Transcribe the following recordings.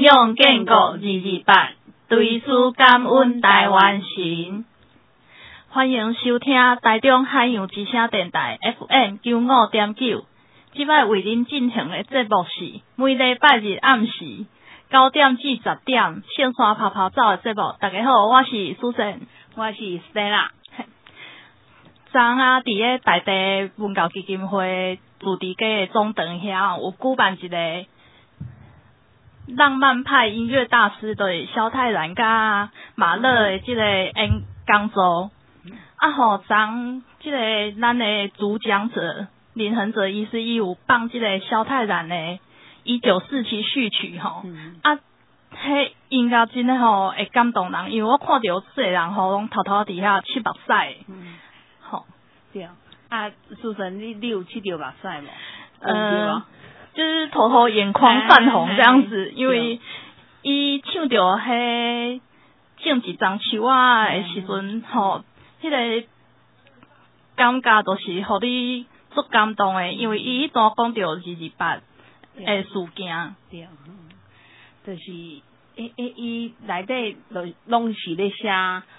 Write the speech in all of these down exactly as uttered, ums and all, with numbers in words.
养建国二二八，对此感恩台湾神。欢迎收听台中海洋之声电台 F M 九五点九。即摆为您进行的节目是每礼拜日暗时九点至十点线山泡泡走的节目。大家好，我是 Susan， 我是 Stella。 昨啊，伫咧台地文教基金会主题街的中堂遐有举办一个浪漫派音乐大师对萧泰然甲马勒的即个演讲座。啊吼，昨即个咱的主讲者林恒哲医师伊有放即个萧泰然的一九四七序曲吼，嗯、啊，迄音乐真诶吼会感动人，因为我看到这人吼拢偷偷伫遐七目屎， 嗯， 吼， 对啊，啊，苏神你你有七条目屎无？ 呃，就是偷偷眼眶泛红这样子，因为伊唱着迄种一张树啊的时阵吼。迄个感觉就是互你足感动诶，因为伊迄段讲到二二八诶事件， 对，就是诶诶，伊内底就拢是咧写，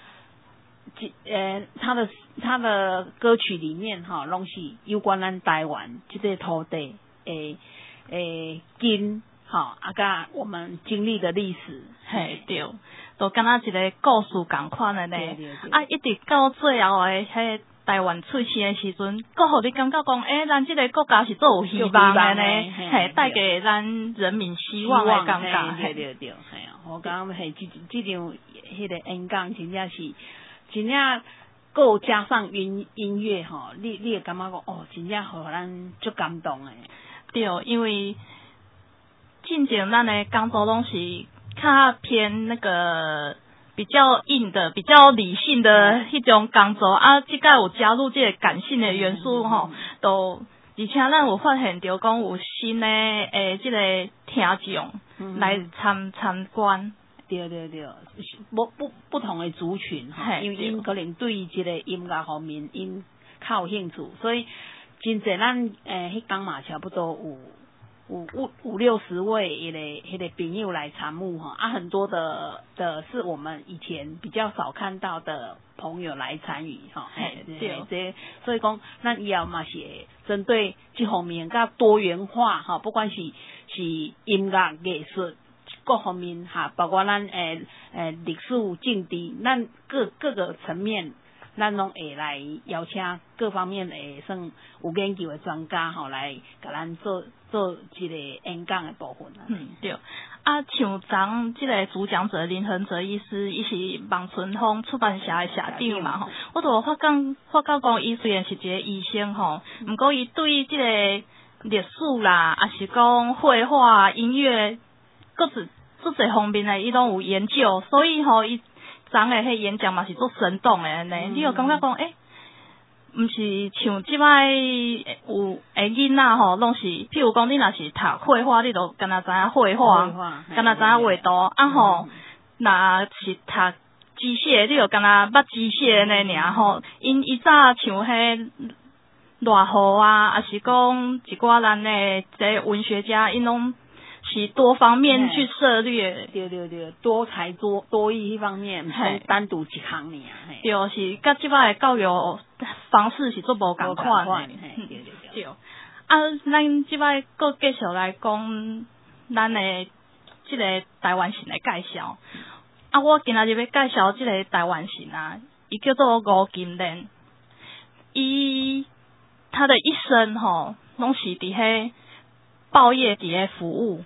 呃，他的他的歌曲里面哈，拢是有关咱台湾即个土地诶诶根，哈啊甲我们经历的历史， 嘿对。就敢若一个故事共款的呢，啊，一直到最后的迄台湾出现的时阵，阁互你感觉讲，诶、欸，咱即个国家是做有希望的呢，嘿，带给咱人民希望的感觉， 对对对，系啊，我讲嘿，即即场迄个演讲真正是，真正够加上音音乐吼，你你会感觉讲，哦，真正互咱足感动的。 对，因为进前咱的讲座拢是。较偏那个比较硬的、比较理性的迄种工作啊，即个有加入这个感性的元素吼，都而且咱有发现到讲有新的诶，即个听众来参参观。 对对对，不不不同的族群哈，因为因可能对即个音乐方面因较有兴趣，所以真侪咱诶迄讲嘛差不多有。五五五六十位迄个迄个朋友来参与哈，啊，很多的的是我们以前比较少看到的朋友来参与哈， 嘿，对， 这所以讲，咱以后嘛是针对这方面较多元化哈，不管是是音乐艺术各方面哈，包括咱诶诶历史政治，咱各各个层面。咱拢会来邀请各方面诶，算有研究诶专家吼，来甲咱做做一个演讲诶部分啦。 嗯，对。啊，像咱即个主讲者林恒哲医师，伊是望春风出版社诶社长嘛吼，我都发讲发觉讲，伊虽然是一个医生吼，毋过伊对即个历史啦，也是讲绘画、音乐，各自各侪方面诶，伊拢有研究，所以吼伊。昨个迄演讲嘛是做生动诶安尼，嗯、你有感觉讲，诶、欸，毋是像即摆有诶囡仔吼，拢是，譬如讲你若是读绘画，你就敢若知影绘画，敢若知影画图，啊吼，若是读机械，你就敢若捌机械安尼尔吼。因伊早像迄赖浩啊，也是讲一寡咱诶这文学家，因拢。是多方面去涉猎， 对对对，多才多多艺迄方面，毋是单独一项尔。 对，是甲即摆的教育方式是做无共款的。 对对对。啊，咱即摆搁继续来讲咱的即个台湾神的介绍。啊，我今仔日要介绍即个台湾神啊，伊叫做吴金莲。伊他的一生吼，拢是伫迄报业伫咧服务。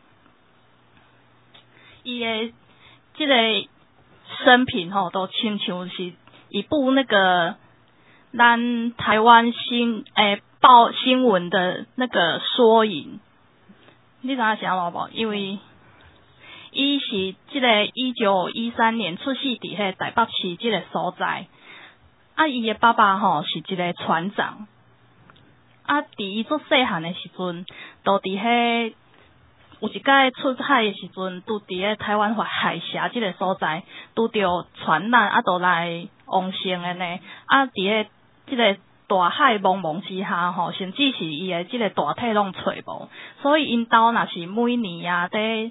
伊的即个生平吼，都亲像是一部那个咱台湾新诶报新闻的那个缩影。你知影啥话无？因为伊是即个一九一三年出世伫迄台北市即个所在。啊，伊的爸爸吼是一个船长。啊，伫伊做细汉的时阵，都伫迄。有一届出海的时阵，拄伫咧台湾海峡即个所在，拄着船难，啊，都来亡生的呢。啊，伫咧即个大海茫茫之下吼，甚至是伊的即个大体拢找无，所以因兜若是每年啊，伫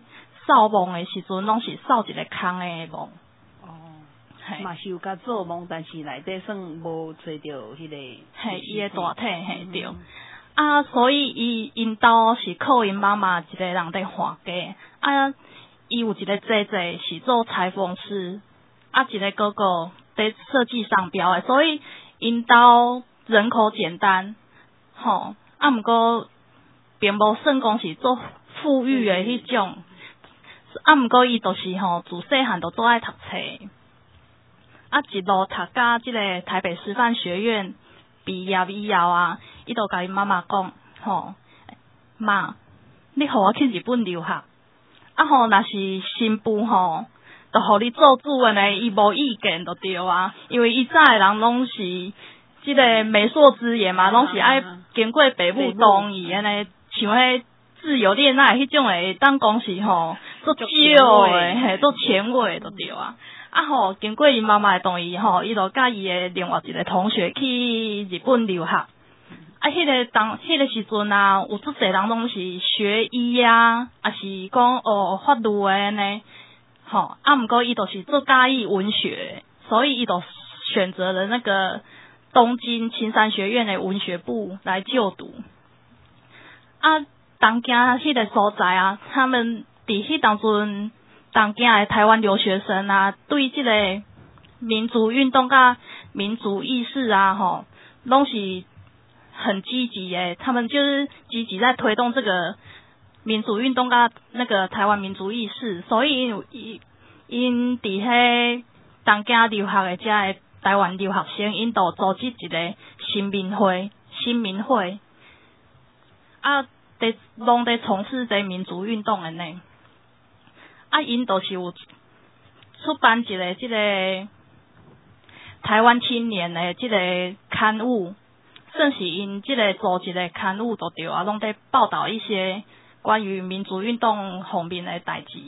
扫墓的时阵，拢是扫一个空的墓。 嘛是有甲做梦，但是内底算无找着迄个， 嘿，伊的大体嘿对。嗯、啊，所以伊因兜是靠因妈妈一个人在还家，啊，伊有一个姐姐是做裁缝师，啊，一个哥哥在设计商标的，所以因兜人口简单，吼，啊，毋过并无算讲是做富裕的迄种，啊，毋过伊就是吼自细汉就做爱读册。啊，一路读到即个台北师范学院毕业以后啊，伊就甲伊妈妈讲，吼，妈，你互我去日本留学，啊吼，若是新妇吼，就互你做主任的，伊无意见就对啊，因为伊早的人拢是即个媒妁之言嘛，拢是爱经过父母同意安尼，像迄自由恋爱迄种诶，当讲是吼做少诶，嘿，做前卫就对啊。啊吼，经过伊妈妈诶同意吼，伊就甲伊诶另外一个同学去日本留学。啊，迄个当迄个时阵啊，有足侪人拢是学医啊，啊是讲哦法律诶安尼，吼啊，毋过伊就是做介意文学，所以伊就选择了那个东京青山学院的文学部来就读。啊，东京迄个所在啊，他们伫迄当阵。东京的台湾留学生啊，对这个民族运动甲民族意识啊，吼，拢是很积极的。他们就是积极在推动这个民族运动甲那个台湾民族意识，所以因因伫迄东京留学的遮的台湾留学生，因都组织一个新民会，新民会啊，伫拢伫从事这民族运动的呢。啊，因都是有出版一个即个台湾青年的即个刊物，算是因即个做一个刊物就对啊，拢在报道一些关于民族运动方面的代志。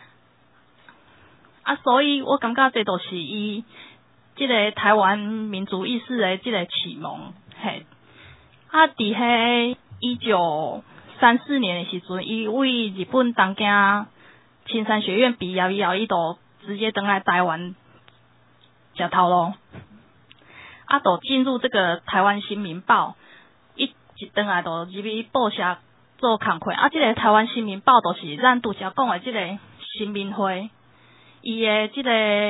啊，所以我感觉这都是伊即个台湾民族意识的即个启蒙，嘿。啊，伫迄一九三四年的时阵，伊为日本东京青山学院毕业以后，伊就直接登来台湾食头路，啊，就进入这个台湾新民报，一一登来就入去报社做工课。啊，这个台湾新民报就是咱拄则讲的这个新民会，伊的这个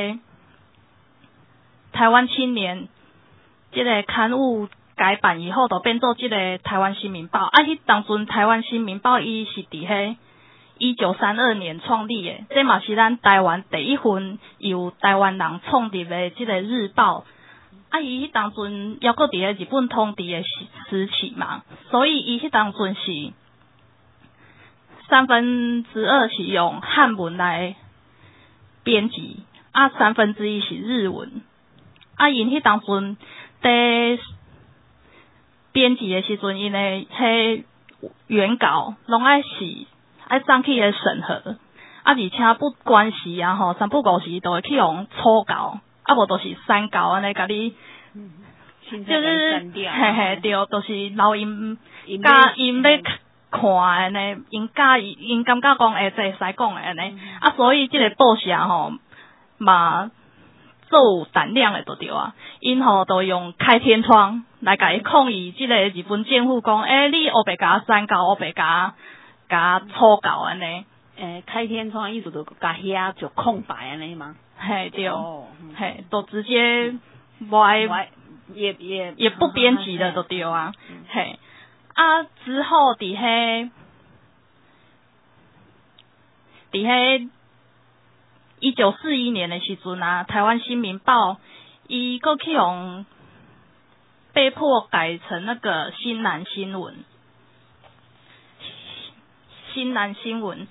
台湾青年这个刊物改版以后，就变做这个台湾新民报。啊，迄当阵台湾新民报伊是伫迄一九三二年创立的，这嘛是咱台湾第一份由台湾人创立的这个日报。啊，伊迄当阵犹搁伫咧日本统治的时期嘛，所以伊迄当阵是三分之二是用汉文来编辑，啊，三分之一是日文。啊，因迄当阵在编辑的时阵，因为迄原稿拢爱是爱送去个审核，啊，而且不管时啊吼，三不五时都会去用初稿，啊，无都是删稿安尼，甲你， 嗯、 就是嘿嘿对，都、就是留因甲因要看安尼，因甲因感觉讲会使使讲诶安尼，嗯、啊，所以即个报社吼嘛做有胆量诶就对啊，因吼都用开天窗来甲伊抗议即个日本政府讲，诶、欸，你黑白甲删稿，黑白甲。甲初稿安尼， 诶，开天窗意思就甲遐就空白安尼吗？ 嘿对， 哦， 嘿，都直接无爱也也也不编辑的就对啊，嗯、嘿，啊之后伫迄伫迄一九四一年的时阵啊，台湾新民报伊搁去用被迫改成那个新南新闻。新南新闻，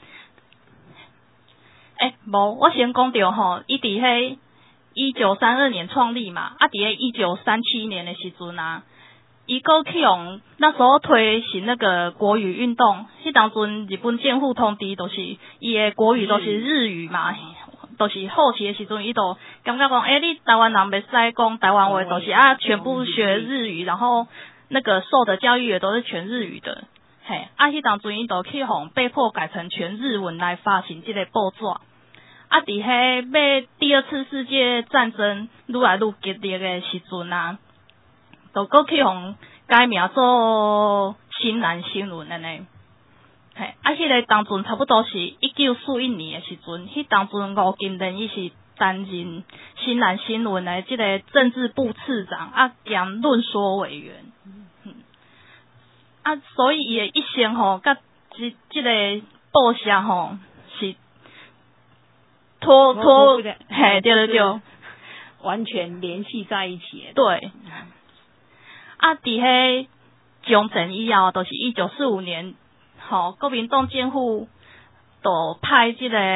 诶、欸，无，我先讲着吼，伊伫迄一九三二年创立嘛，啊，伫迄一九三七年的时阵啊，伊搁去用那时候推行那个国语运动，迄当阵日本政府通知都是伊的国语都是日语嘛，嗯、都是后期的时阵，伊都感觉讲，诶、欸，你台湾人袂使讲台湾话，都是啊，全部学日语，然后那个受的教育也都是全日语的。 嘿，啊，迄当阵伊就去互被迫改成全日文来发行即个报纸。啊，伫迄要第二次世界战争愈来愈激烈的时阵啊，就搁去互改名做新南新闻安尼。嘿，啊，迄个当阵差不多是一九四一年的时阵，迄当阵吴金莲伊是担任新南新闻的即个政治部次长啊兼论说委员。嗯，啊，所以伊的一生吼，甲即即个报社吼是。拖拖，嘿，对对对， 完全联系在一起。 对，啊，伫迄中正以后，就是一九四五年，吼、哦，国民党政府就派即个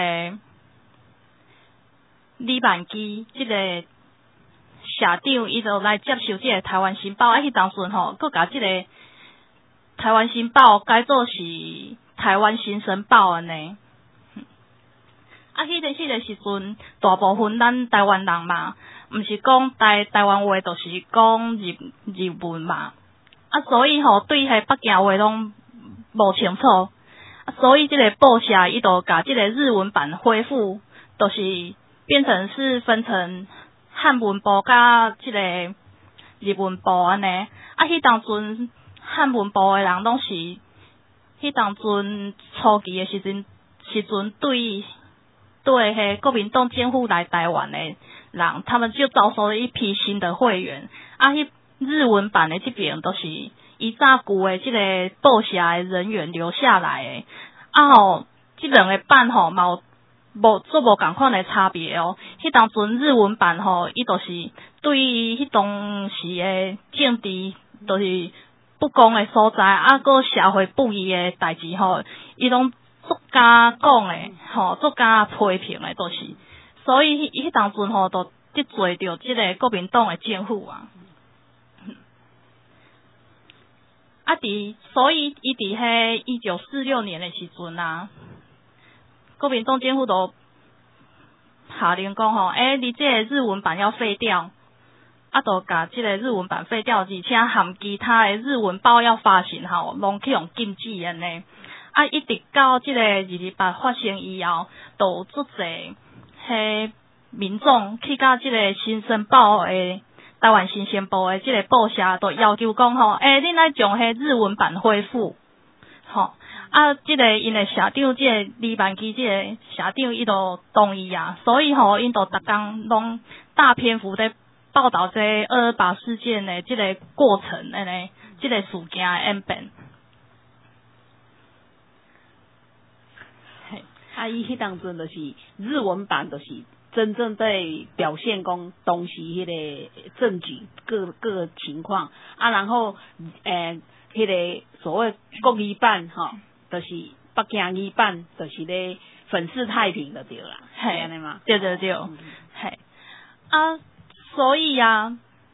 李万基即个社长，伊就来接受即个台湾新报，啊，迄当阵吼，佮甲即个台湾新报改做是台湾新生报安尼。啊，迄、那个迄、那个时阵，大部分咱台湾人嘛，毋是讲台台湾话，就是讲日日文嘛。啊，所以吼、喔，对迄北京话拢无清楚。啊，所以即个报社伊就甲即个日文版恢复，就是变成是分成汉文部甲即个日文部安尼。啊，迄当阵汉文部诶人拢是，迄当阵初期诶时阵时阵对。对，嘿，国民党监护来台湾的人，他们就招收了一批新的会员。啊，迄日文版的这边都是以早旧的这个报社的人员留下来的。啊吼，这两个版吼嘛有无做无共款的差别哦。迄当阵日文版吼，伊就是对迄当时的政治，就是不公的所在，啊，个社会不义的代志吼，伊拢。作家讲诶，吼，作家批评诶，都、就是，所以迄当阵吼，都得罪着即个国民党诶政府啊。啊，伫所以伊伫迄一九四六年诶时阵啊，国民党政府都下令讲吼，诶、欸，你即个日文版要废掉，啊，都甲即个日文版废掉，而且含其他诶日文报要发行吼，拢去用禁止安尼。啊，一直到即个二二八发生以后，都有足侪迄民众去到即个新生报诶，台湾新生报诶即个报社，都要求讲吼，诶、欸，恁来将迄日文版恢复，吼，啊，即个因诶社长，即个李万基即个社长，伊都同意啊，所以吼，因都逐工拢大篇幅在报道这二二八事件诶即个过程安尼，即个事件诶演变。 啊，伊迄当阵就是日文版，就是真正在表现讲当时迄个证据各各个情况啊，然后诶，迄、那个所谓国语版吼，就是北京语版，就是咧粉饰太平就对啦，是安尼嘛？ 对对对，嘿、嗯、啊，所以啊，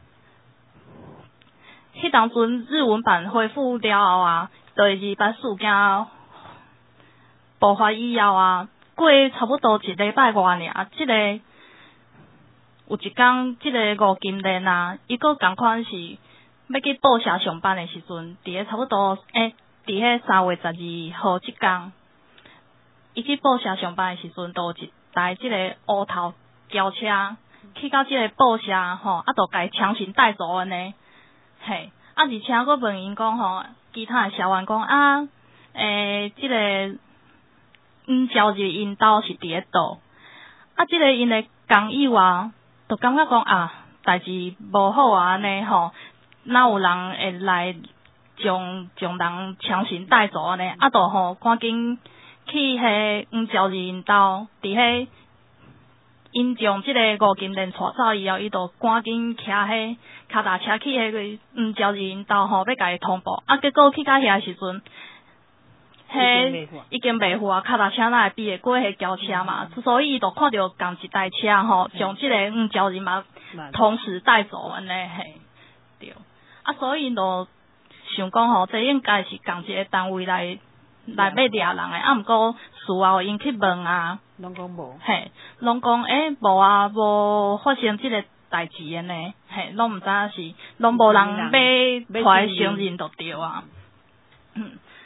迄当阵日文版恢复了后啊，就是把事件。爆发以后啊，过差不多一礼拜外尔，即、这个有一天，即、这个吴金莲啊，伊个共款是要去报社上班的时阵，伫个差不多诶，伫个三月十二号即天，伊去报社上班的时阵，都有一台即个乌头轿车去到即个报社吼，啊，就甲伊强行带走安尼，嘿，啊，而且佫问因讲吼，其他的社员讲啊，诶，即、这个。嗯，交日因兜是伫咧倒，啊，即、这个因的工友啊，就感觉讲啊，代志无好啊，安尼吼，哪有人会来将将人强行带走安尼，啊，就吼赶紧去迄黄交日因兜，伫迄因将即个吴金莲带走以后，伊就赶紧骑迄脚踏车去迄个黄交日因兜吼，要甲伊通报，啊，结果去到遐时阵。迄已经袂赴啊，脚踏车哪会比会过迄轿车嘛？嗯、所以伊就看到共一台车吼，将即个黄交人嘛同时带走安尼嘿，对。啊，所以就想讲吼，这应该是共一个单位来来要掠人诶，啊，毋过事后因去问啊， 拢讲无， 嘿，拢讲诶无啊，无发生即个代志安尼，嘿，拢毋知影是，拢无人要出来承认就对啊，嗯。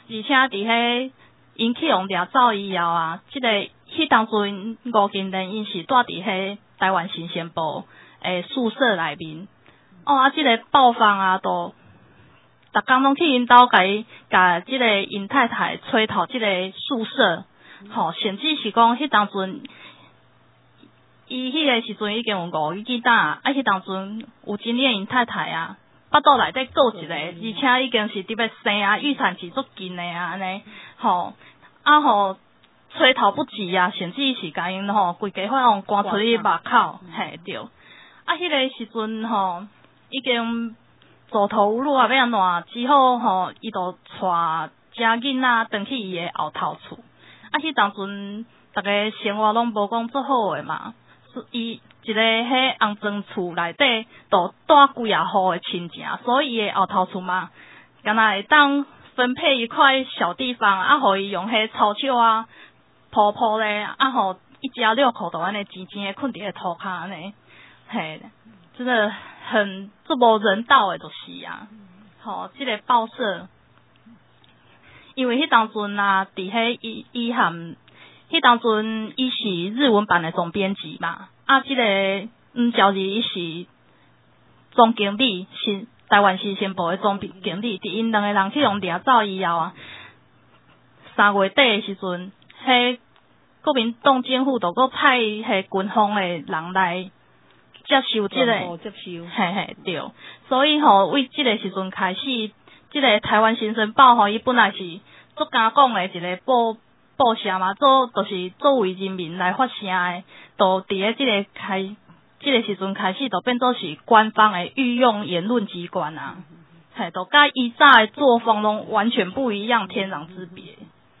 且伫迄因去用掠走以后啊，即、这个迄当阵吴金莲因是住伫迄台湾新鲜部诶宿舍内面，哦啊，即、这个爆放啊，都逐工拢去因兜甲伊甲即个因太太吹头即个宿舍，吼、哦，甚至是讲迄当阵。伊迄个时阵已经有五个囡仔，啊，迄当阵有真恋因太太啊，腹肚内底顾一个，而且已经是伫要生啊，预产期足近的啊，安尼，吼，啊吼，吹头不及啊，甚至是甲因吼规家伙用赶出去目口，嘿对，啊，迄个时阵吼已经走投无路啊，要安怎？只好吼，伊就带遮囡仔转去伊的后头厝，啊，迄当阵逐个生活拢无讲足好诶嘛。伊一个迄红砖厝内底，都住几啊户的亲情，所以伊的后头厝嘛，敢若会当分配一块小地方，啊，互伊用迄草草啊铺铺咧，啊，互一家六口都安尼静静的困伫个土骹安尼，嘿，真的很这无人道的就是啊，吼，即、这个报社，因为迄当阵啊，伫迄伊伊含。迄当阵，伊是日文版的总编辑嘛，啊，即、这个黄昭日伊是总经理，新台湾新鲜部的总经理。伫因两个人去用掠走以后啊，三月底的时阵，迄国民党政府就搁派迄军方的人来接收即、这个， 接收， 嘿嘿对，所以吼、喔，为即个时阵开始，即、这个台湾新生报吼，伊本来是足敢讲的一个报。报社嘛，做就是作为人民来发声的，都伫咧即个开，即、这个时阵开始，就变做是官方的御用言论机关啊，嘿，都甲以早的作风拢完全不一样，天壤之别。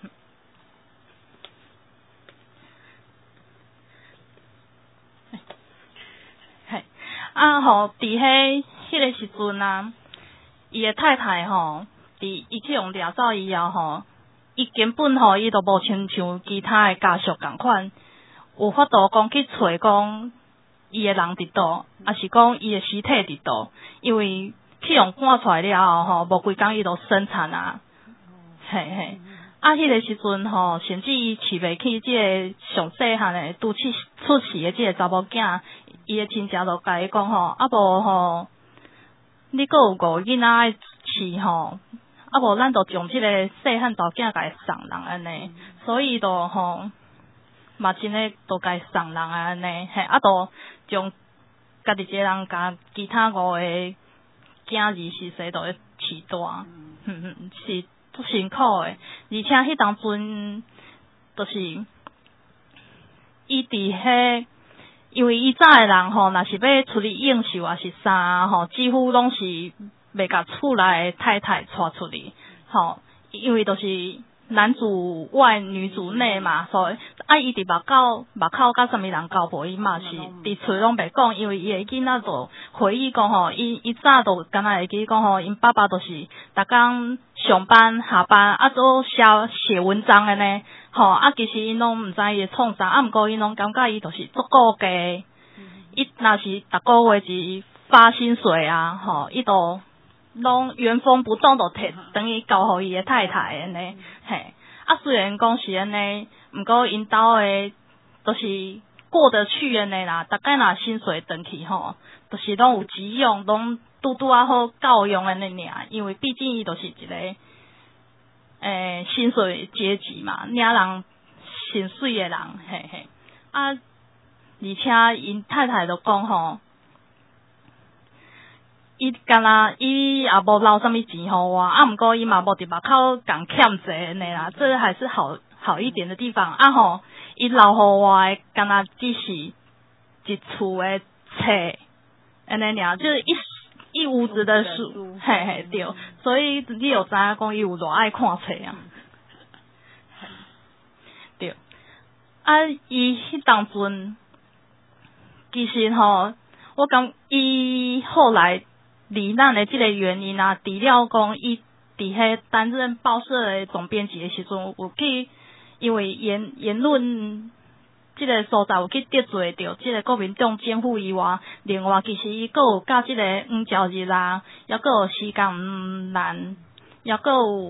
嘿，啊吼，伫迄迄个时阵啊，伊的太太吼，伫伊去用掠走以后吼。伊根本吼，伊都无亲像其他的家属共款，有法度讲去找讲伊的人伫倒，还是讲伊的尸体伫倒，因为去用赶出来了后吼，无几工伊就生产啊，嘿嘿。啊，迄、那个时阵吼，甚至伊饲袂起即个上细汉的拄出出世的即个查某囝，伊的亲戚就甲伊讲吼，啊无吼，你阁有五个囡仔爱饲吼。啊无，咱就将即个细汉查某囝甲伊送人安尼，所以就吼嘛真诶，都甲伊送人安尼，嘿，啊，就将家己一个人甲其他五个囝儿是说都会饲大，嗯嗯，是足辛苦诶，而且迄当阵就是伊伫迄，因为以早诶人吼，若是要出去应酬啊是啥吼，几乎拢是。袂甲厝内太太带出去，吼，因为都是男主外女主内嘛，所以啊，伊伫目口目口甲啥物人交陪伊嘛是伫厝拢袂讲，因为伊个囡仔就回忆讲吼，伊伊早就敢若会记讲吼，因爸爸都是逐工上班下班啊，做写写文章的呢，吼啊，其实因拢毋知伊会创啥，啊，毋过因拢感觉伊就是足顾家，伊若是逐个月是发薪水啊，吼，伊都。拢原封不动就摕等于交互伊的太太安尼，嘿，啊虽然讲是安尼，毋过因兜的都是过得去安尼啦，大概若薪水转去吼，都是拢有急用，拢拄拄啊好够用安尼尔，因为毕竟伊都是一个诶、欸、薪水阶级嘛，领人薪水的人，嘿嘿，啊，而且因太太都讲吼。伊敢若伊也无留啥物钱互我，啊，毋过伊嘛无伫目口共欠债安尼啦，这还是好好一点的地方。啊吼，伊留互我诶，敢若只是一厝诶册安尼尔，就是一一屋子的书，嘿嘿对，所以你有知影讲伊有偌爱看册啊？对，啊，伊迄当阵其实吼，我感伊后来。罹难的即个原因啊，除了讲伊伫迄担任报社的总编辑的时阵，有去因为言言论即个所在有去得罪着即个国民党政府以外，另外其实伊阁有甲即个黄昭日啊，抑阁有时间难，抑阁有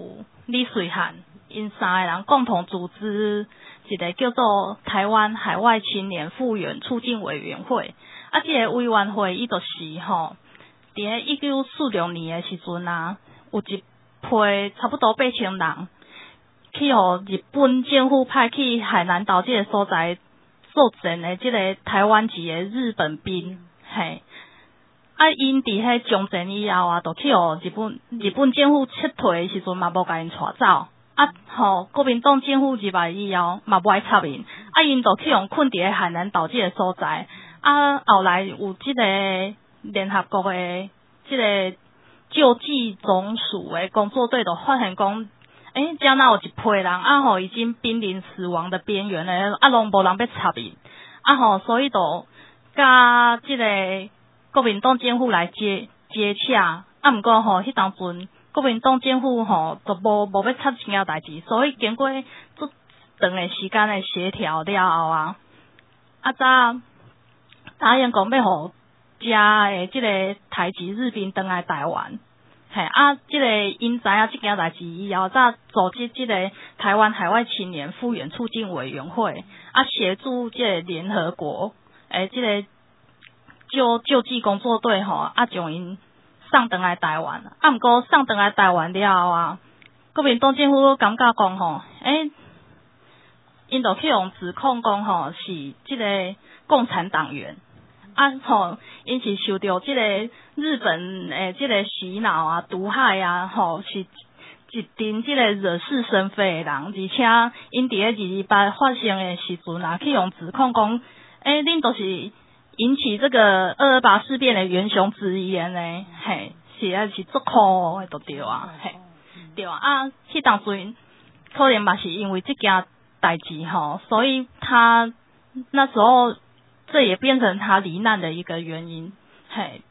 李水汉，因三个人共同组织一个叫做台湾海外青年复原促进委员会。啊，这个委员会伊就是吼，伫咧一九四六年的时阵啊，有一批差不多八千人去互日本政府派去海南岛这个所在作战的这个台湾籍的日本兵，嘿。啊，因伫迄将战以后啊，就去互日本日本政府撤退的时阵嘛，无甲因带走。啊，吼，国民党政府入来以后嘛，无爱插因。啊，因就去互困伫咧海南岛这个所在。啊，后来有即个联合国的即个救济总署的工作队，就发现讲，诶，遮哪有一批人啊，吼已经濒临死亡的边缘咧，啊，拢无人要插因。啊，吼，所以就甲即个国民党政府来接接洽，啊，毋过吼，迄当阵国民党政府吼就无无要插这件代志，所以经过足长的时间的协调了后啊，啊早答应讲要互遮的即个台籍日兵返来台湾，嘿啊，即个因知影即件代志以后，早组织即个台湾海外青年复原促进委员会，啊，协助即个联合国诶即个。救救济工作队吼，啊，将因送返来台湾。啊，毋过送返来台湾了后啊，国民党政府感觉讲吼，诶，因就去用指控讲吼是即个共产党员，啊吼，因是受到即个日本诶即个洗脑啊、毒害啊，吼是一群即个惹是生非的人，而且因伫咧二二八发生的时阵啊，去用指控讲，诶，恁都是。引起这个二二八事变的元凶之一呢，嘿，是啊是足苦的，就对啊，嘿，对啊，啊，迄当阵可能嘛是因为这件代志吼，所以他那时候这也变成他罹难的一个原因，嘿，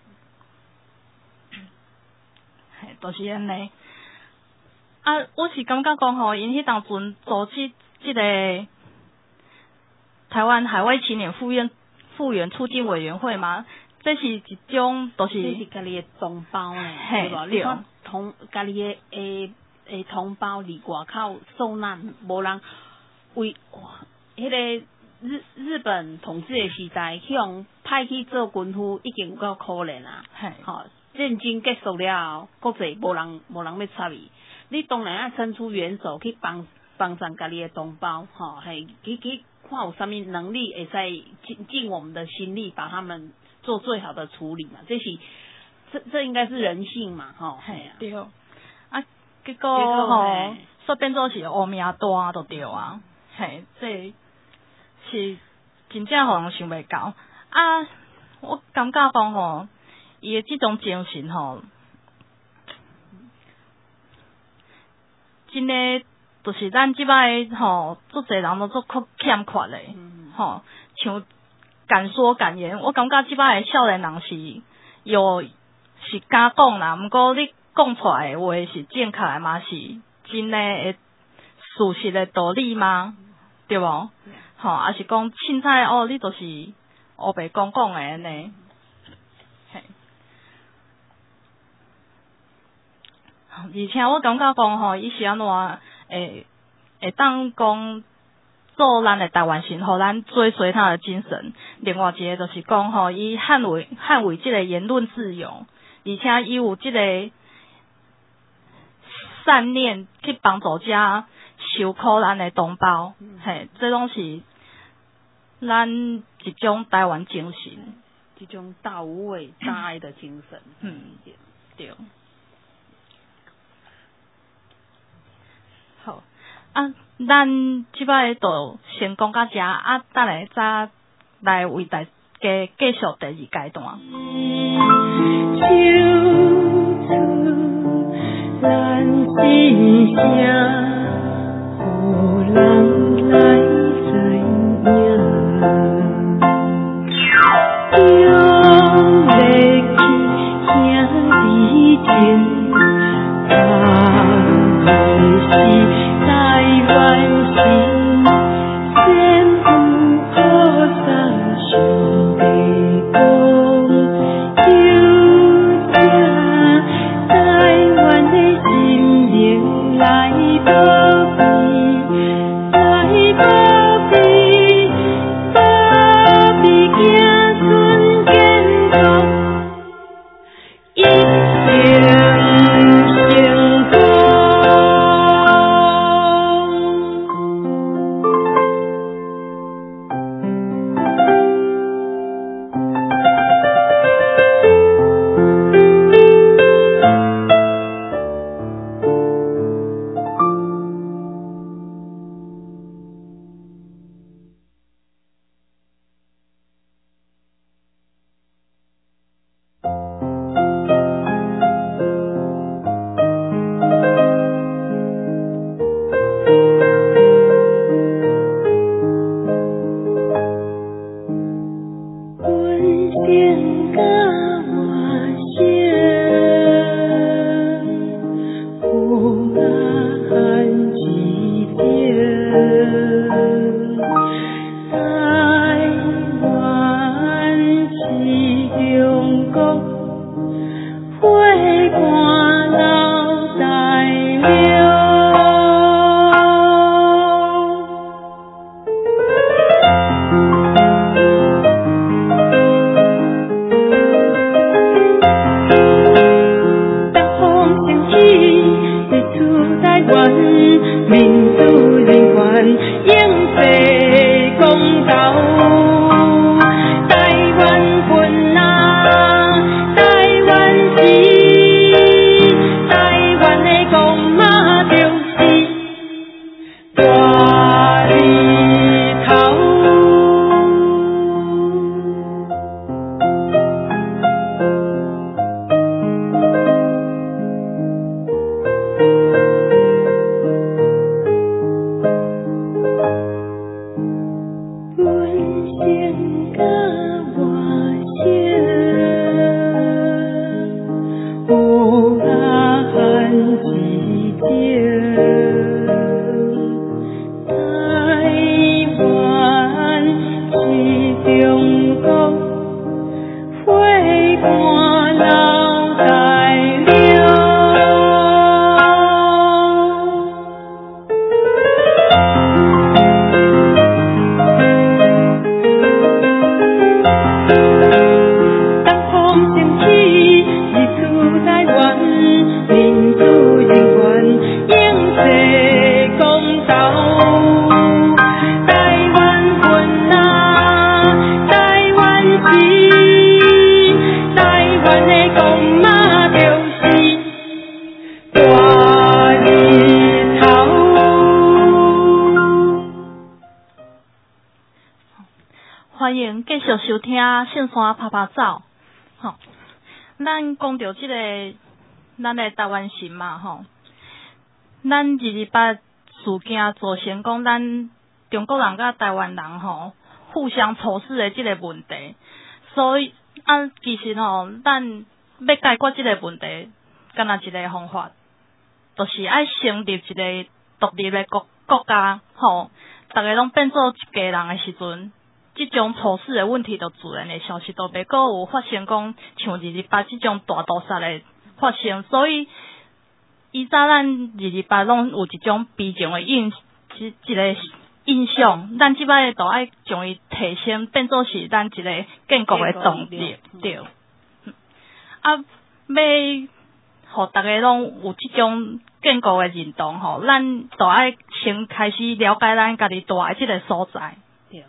嘿，都、就是安尼。啊，我是感觉讲吼，因迄当阵组织这个台湾海外青年复原。复原促进委员会嘛，这是一种，就是这是家己的同胞呢，对吧？你看同家己的诶诶同胞伫外口受难，无人为迄个日日本统治的时代，去用派去做军夫，已经有够可怜啊！吼，战争结束了后，国际无人无人要插伊，你当然要伸出援手去帮帮上家己的同胞，吼，嘿，去去。看有啥物能力会使尽尽我们的心力，把他们做最好的处理嘛？这是这这应该是人性嘛？吼，嘿啊， 对啊，结果吼，说变做是乌命大就对啊，嘿，这是真正互人想袂到啊！我感觉讲吼，伊的这种精神吼，真诶。就是咱即摆吼，足侪人都足欠缺的，吼、嗯，像敢说敢言。我感觉即摆的少年人是有是敢讲啦，毋过你讲出来的话是正确的嘛？是真诶事实的道理吗？对无？吼、嗯，还是讲凊彩哦，你就是黑白讲讲的安尼。嘿，而且我感觉讲吼，伊是安怎？诶，会当讲做咱的台湾人，互咱追随他的精神。另外一个就是讲吼，伊捍卫捍卫这个言论自由，而且伊有这个善念去帮助遮受苦咱的同胞，嗯、嘿，这种是咱一种台湾精神， 一种大无畏、大爱的精神。 嗯，对。好啊，咱即摆就先讲到遮，啊，等下再来为大家继续第二阶段。咱心声，互人来知影，用力去兄弟情。啦。 欢迎继续收听线山拍拍走，吼，咱讲到即、这个咱的台湾神嘛，吼，咱二二八事件造成讲咱中国人甲台湾人吼互相仇视的即个问题，所以啊，其实吼，咱要解决即个问题，敢若一个方法，就是爱成立一个独立的国国家，吼，大家拢变做一家人的时阵。即种处事的问题就自然会消失，都袂阁有发生讲像二二八即种大屠杀的发生，所以以早咱二二八拢有一种悲情的印一一个印象，咱即摆就爱将伊提升，变做是咱一个建国的动力，对。啊，要互大家拢有即种建国的认同吼，咱就爱先开始了解咱家己住的即个所在。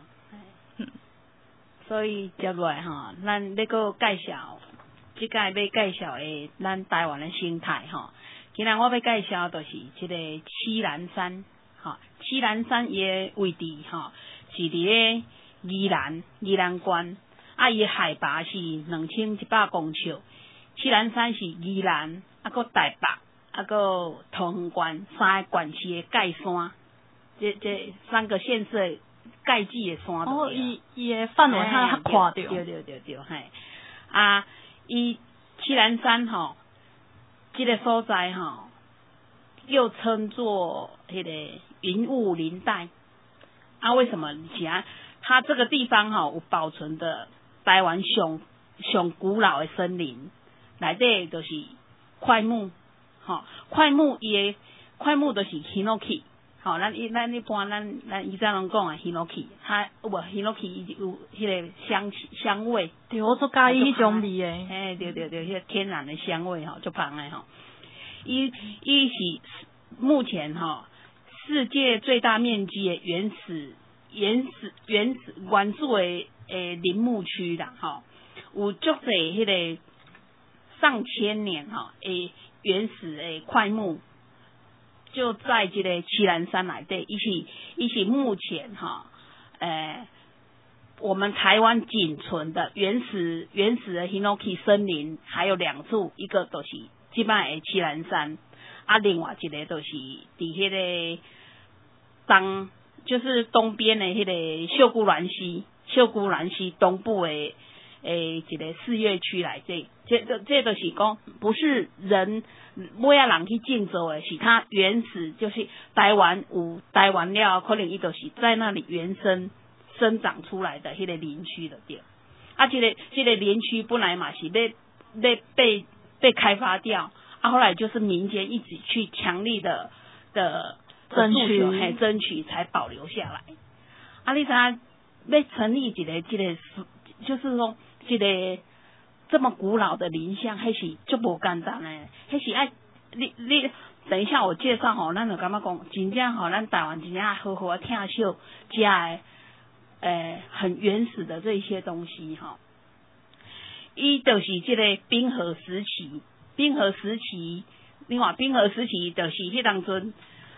所以接落来吼，咱要个介绍，即个要介绍的咱台湾的生态吼。今日我要介绍就是即个七兰山，吼，七兰山伊的位置吼是伫咧宜兰宜兰县，啊伊的海拔是两千一百公尺。七兰山是宜兰，啊个台北，啊个桃园县三个县市的界山，这这三个县市。盖季的山度， 哦，伊伊的范围较较宽着， 对对对对，嘿，啊，伊七兰山吼，这个所在吼，又称作迄个云雾林带。啊，为什么？是啊，它这个地方吼有保存的台湾上上古老的森林，内底就是檜木，吼，檜木伊的檜木就是 Hinoki。好，咱一咱一般咱咱以前拢讲啊 ，hinoki， 它有 hinoki 有迄个香香味， 对，我做介意迄种味诶， 嘿，对对对，迄个天然的香味吼，就香诶吼。伊伊是目前吼世界最大面积的原始原始原始原始诶诶林木区啦，吼，有足侪迄个上千年吼诶原始诶檜木。就在这个七兰山内底，伊是伊是目前哈，诶，我们台湾仅存的原始原始的 Hinoki 森林，还有两处，一个就是即摆的七兰山，啊，另外一个就是伫迄个东，就是东边的迄个秀姑峦溪，秀姑峦溪东部的诶一个四月区来这，这这这就是讲不是人。每啊人去建造的是它原始，就是台湾有台湾了，可能伊就是在那里原生生长出来的迄个林区的对。啊，这个这个林区本来嘛是要要被被开发掉，啊，后来就是民间一直去强力的的争取， 还争取才保留下来。啊，你知影要成立一个这个，就是说这个。这么古老的林乡，迄是足无简单诶，迄是爱你你等一下我介绍吼，咱就感觉讲，真正吼，咱台湾真正好好啊，听秀食诶，诶，很原始的这些东西吼。伊就是这个冰河时期，冰河时期，另外冰河时期就是迄当阵，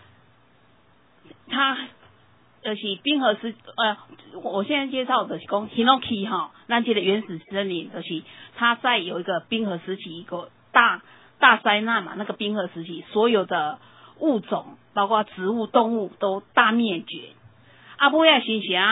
它。就是冰河时，呃，我现在介绍的是讲 Hinoki 哈，那这个原始森林就是它在有一个冰河时期一个大大灾难嘛，那个冰河时期所有的物种，包括植物、动物都大灭绝。啊，尾啊，是啥？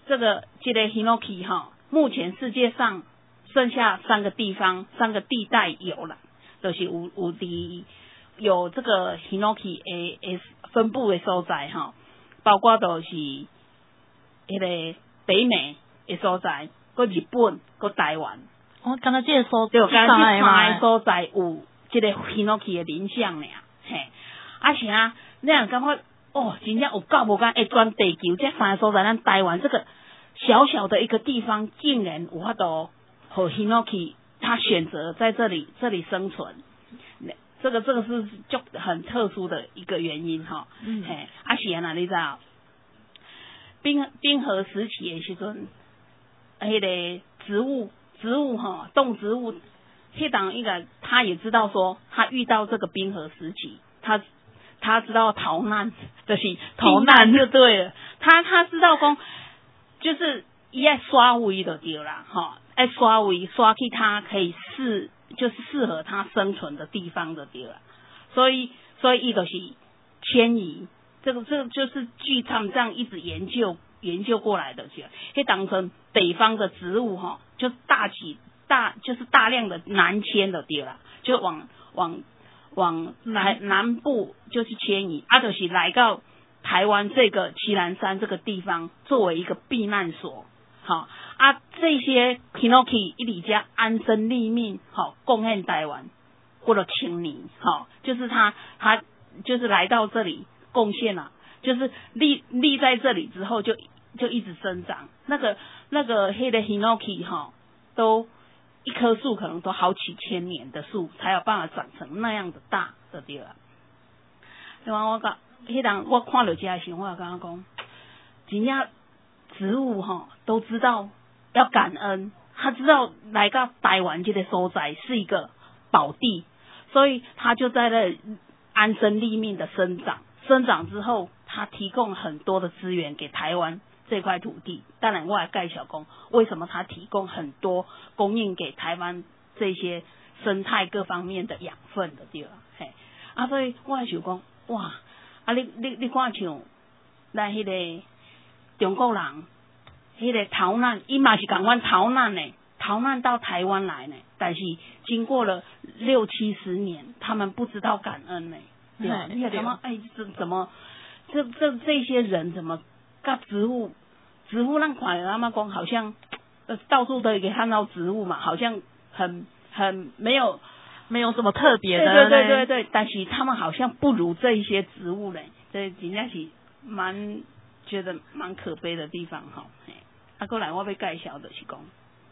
这个这个 Hinoki 哈，目前世界上剩下三个地方、三个地带有了，就是有有的有这个 Hinoki 诶诶分布的所在哈，包括就是迄个北美的所在，搁日本、搁台湾。 我刚才这个所对，刚才这三个所在在有这个 Hinoki 的林相俩，嘿，而且啊，那样感觉哦，真正有够无干，诶，全地球这三个所在，咱台湾这个小小的一个地方，竟然有法度和 Hinoki 他选择在这里这里生存，这个这个是就很特殊的一个原因哈，嗯，嘿，而且啊，你知道，冰冰河时期的时阵，迄个植物。植物哈，动植物，迄当应该他也知道说，他遇到这个冰河时期，他他知道逃难，就是逃难就对了。他他知道讲，就是伊爱刷位就对啦，哈，爱刷位刷去他可以适，就是适合他生存的地方就对了。所以所以伊就是迁移，这个这个就是据他们这样一直研究研究过来的，去当成北方的植物哈。就大起大就是大量的南迁的对啦，就往往往南南部就是迁移，啊，就是来到台湾这个旗兰山这个地方作为一个避难所，好啊，这些 Hinoki 一里家安身立命，好贡献台湾过了千年，好，就是他他就是来到这里贡献了，就是立立在这里之后就就一直生长，那个。那个黑的 Hinoki 哈，都一棵树可能都好几千年的树才有办法长成那样的大的对了。另外我讲，迄当我看到这个时候，我跟他讲，真正植物哈都知道要感恩，他知道来到台湾这个所在是一个宝地，所以他就在那安身立命的生长，生长之后，他提供很多的资源给台湾。这块土地，当然我来盖小工，为什么他提供很多供应给台湾这些生态各方面的养分的对吧？嘿，啊，所以我想讲，哇，啊，你你你看像咱迄个中国人，迄个逃难，伊嘛是赶快逃难呢，逃难到台湾来呢，但是经过了六七十年，他们不知道感恩呢，对吧？你怎么哎，这怎么这这这些人怎么？甲植物，植物让看他们讲好像，呃，到处都可以看到植物嘛，好像很很没有没有什么特别的， 对对对对对，但是他们好像不如这一些植物嘞，这真正是蛮觉得蛮可悲的地方哈。啊，过来我要介绍的是讲，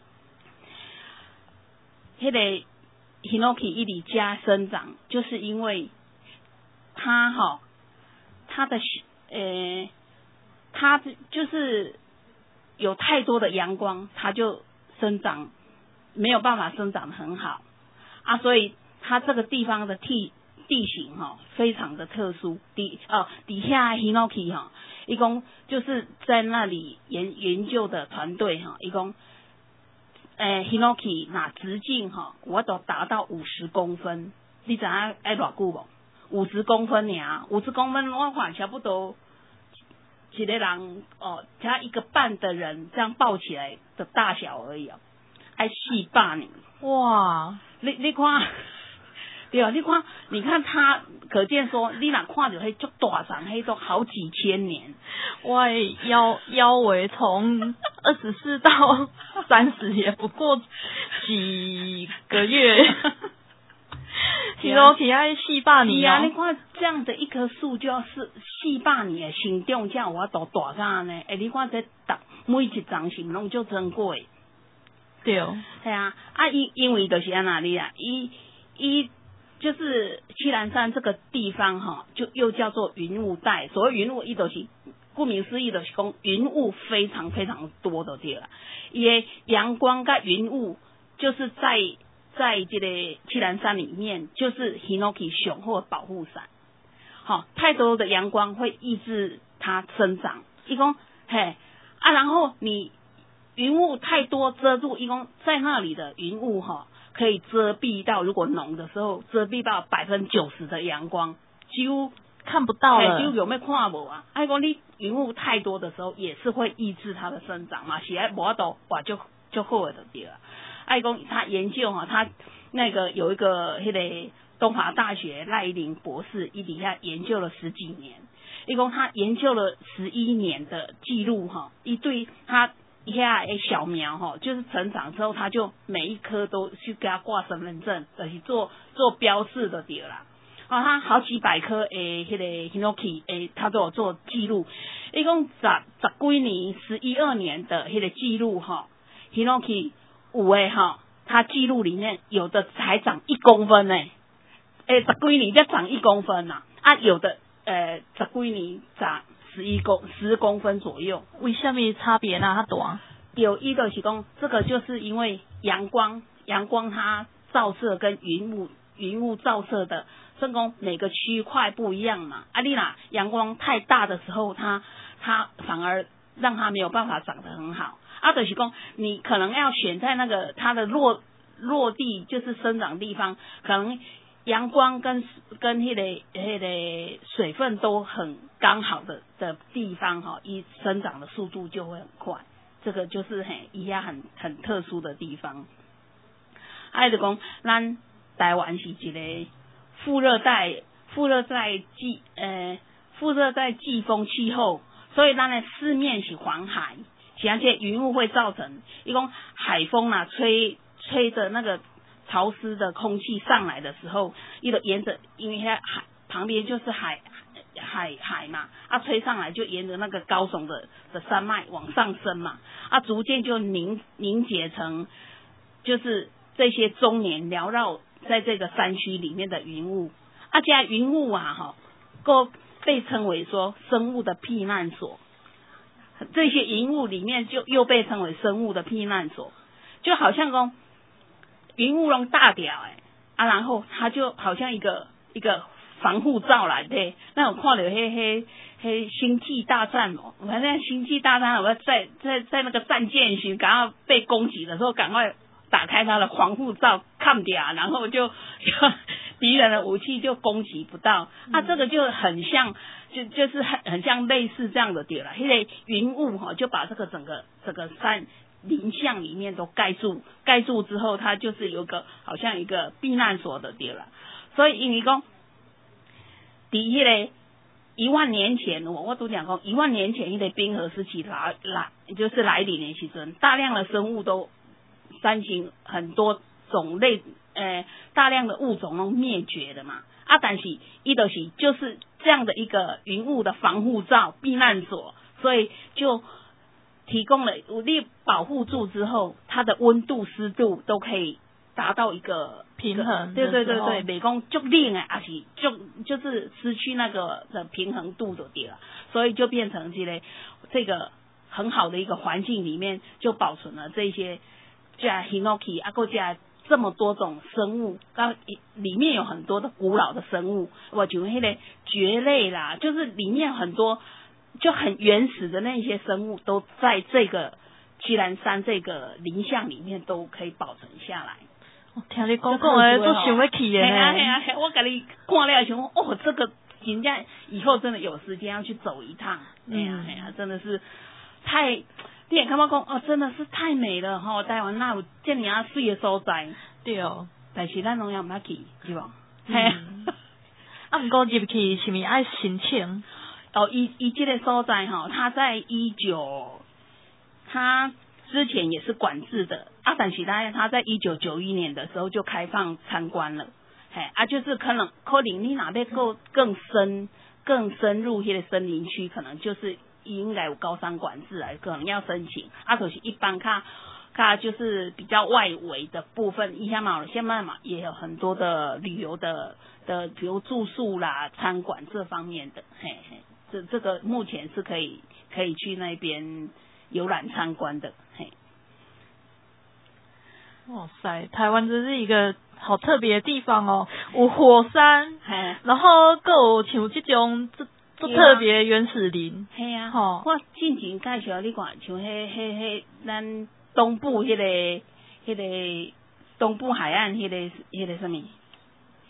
迄个 Hinoki 一里家生长，就是因为它哈，它的呃。它就是有太多的阳光，它就生长没有办法生长得很好啊，所以它这个地方的地地形哈、哦、非常的特殊，底哦底下 Hinoki 哈、哦，一共就是在那里研研究的团队哈、哦，一共诶 Hinoki 那直径哈、哦，我都达到五十公分，你知影爱偌久无？五十公分尔，五十公分我看差不多。一个人哦，他一个半的人这样抱起来的大小而已哦，还四百年哇！ 你你看，对啊，你看，你看他，可见说你若看到迄足大长，迄都好几千年。 我腰腰围从二十四到三十，也不过几个月。Hinoki 爱四百年啊！你看这样的一棵树就要是四百年的生长，这样我都大干呢。哎，你看这大每一张形拢就珍贵。 对哦， 系啊，啊因因为就是安那里啊，伊伊就是七兰山这个地方哈，就又叫做云雾带。所谓云雾，伊就是顾名思义的是讲云雾非常非常多的对啦。伊的阳光跟云雾就是在。在这个七兰山里面，就是 Hinoki 雄厚保护伞。好、哦，太多的阳光会抑制它生长。一共嘿啊，然后你云雾太多遮住，一共在那里的云雾哈、哦，可以遮蔽到，如果浓的时候遮蔽到百分之九十的阳光，几乎看不到了， 就有没有看无啊？哎，讲你云雾太多的时候，也是会抑制它的生长嘛，是爱无到哇就就好的就对了。哎，讲他研究哈，他那个有一个迄个东华大学赖林博士，伊底下研究了十几年，伊讲他研究了十一年的记录哈，伊对他一下诶小苗哈，就是成长之后，他就每一棵都去给他挂身份证，就是做做标示的对啦。啊，他好几百棵诶，迄、那个 Hinoki 诶，他都有做记录。一共十十几年、十一二年的迄个记录哈 ，Hinoki 有诶哈，他记录里面有的才长一公分呢，诶，十几年才长一公分呐、啊，啊，有的呃十几年长十一公十公分左右。 为什么差别呢？它大？ 有一个是讲，这个就是因为阳光，阳光它照射跟云雾云雾照射的。正宫每个区块不一样嘛，啊，你啦阳光太大的时候，它它反而让它没有办法长得很好。啊，就是讲你可能要选在那个它的落落地，就是生长地方，可能阳光跟跟那个那个水分都很刚好的的地方哈，一生长的速度就会很快。这个就是嘿一下很很特殊的地方。还有就讲咱台湾是一个。副热带、副热带季呃副热带季风气候，所以咱的四面是环海，而且云雾会造成，一共海风啊吹吹着那个潮湿的空气上来的时候，一个沿着因为海旁边就是海海海嘛，啊吹上来就沿着那个高耸的的山脉往上升嘛，啊逐渐就凝凝结成就是这些终年缭绕。在这个山区里面的云雾，啊，这云雾啊，哈，都被称为说生物的避难所。这些云雾里面就又被称为生物的避难所，就好像说云雾笼大屌哎，啊，然后它就好像一个一个防护罩来的。那种看到黑黑黑星际大战哦，反正星际大战，我在在在那个战舰群赶快被攻击的时候，赶快。打开它的防护罩，看掉，然后就就敌人的武器就攻击不到。嗯、啊，这个就很像，就就是很很像类似这样的点了。因为云雾哈、哦，就把这个整个整个山林相里面都盖住，盖住之后，它就是有个好像一个避难所的点了。所以因为讲，第一嘞，一万年前，我我都讲过，一万年前一个冰河时期来来就是来临的时阵，大量的生物都。山形很多种类，呃，大量的物种都灭绝的嘛。啊，但是伊就是就是这样的一个云雾的防护罩、避难所，所以就提供了武力保护住之后，它的温度、湿度都可以达到一个平衡。 对对对对，美工就冷啊，还是就就是失去那个的平衡度就对了，所以就变成这个这个很好的一个环境里面，就保存了这些。加 Hinoki 啊，够加这么多种生物，刚里面有很多的古老的生物，我觉得那个蕨类啦，就是里面很多就很原始的那些生物，都在这个七兰山这个林相里面都可以保存下来。 我听你讲讲诶，都想要去的呢。 哎呀哎呀，我给你看了想哦，这个人家以后真的有时间要去走一趟。哎呀哎呀，真的是太。你也看到讲哦，真的是太美了吼！台湾哪有这么啊水的所在？ 对哦， 但是咱拢要唔去，是无？ 系啊。啊，不过入去是咪爱申请？ 哦，伊伊这个所在哈，他在一九，他之前也是管制的啊，但是他他在一九九一年的时候就开放参观了，嘿啊，就是可能可能你哪边够更深、更深入迄个森林区，可能就是。应该有高山管制啊，可能要申请。啊，可是一般看，看就是比较外围的部分，一下嘛，现在嘛也有很多的旅游的的，比如住宿啦、餐馆这方面的，嘿嘿，这这个目前是可以可以去那边游览参观的，嘿。 哇塞，台湾真是一个好特别的地方哦，有火山，然后各有像这种这。都特别原始林， 系啊，吼！我进前介绍你看，像迄、迄、迄咱东部迄、那个、迄、那个东部海岸迄、那个、迄、那个什么？